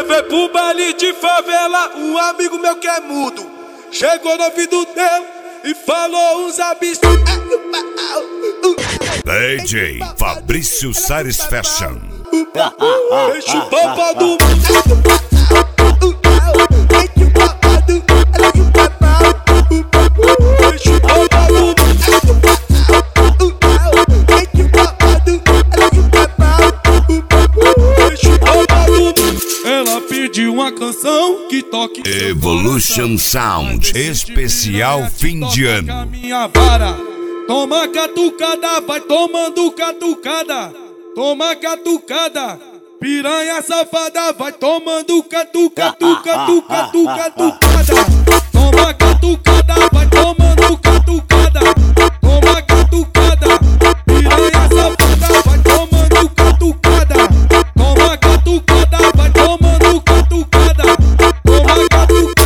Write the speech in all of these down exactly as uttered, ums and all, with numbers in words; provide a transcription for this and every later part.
Levei pro baile de favela um amigo meu que é mudo. Chegou no ouvido dele e falou uns absurdos. D J Fabrício Sares Fashion. Deixa o papo do Ela pediu uma canção que toque Evolution Sound especial fim de ano. Minha vara, toma catucada, vai tomando catucada. Toma catucada, piranha safada, vai tomando catuca, catuca, catuca, catucada. Toma catucada, vai tomando catucada. Toma catucada, piranha safada, vai tomando catucada. Toma catucada, vai tomando catucada. Toma catucada.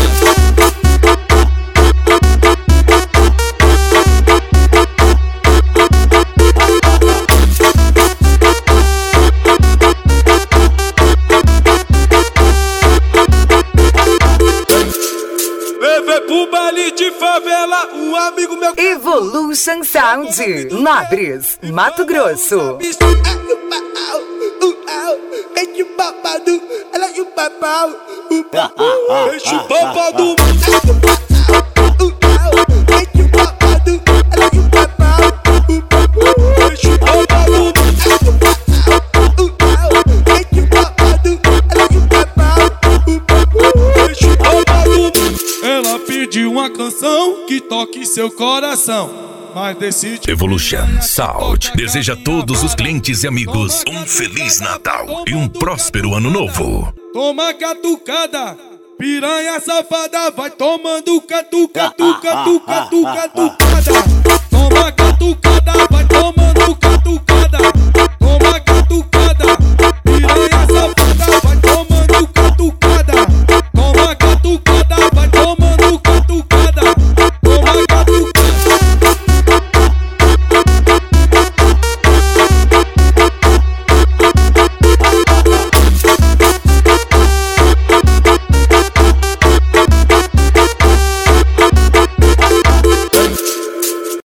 Levei pro baile de favela um amigo meu. Evolution Sound, Nobres, Mato Grosso. Deixa o papo do Ela pediu uma canção que toque seu coração, mas decide. Evolution Sound deseja a todos os clientes e amigos um Feliz Natal e um próspero Ano Novo. Toma catucada, piranha safada, vai tomando catuca, catuca, catuca, catucada.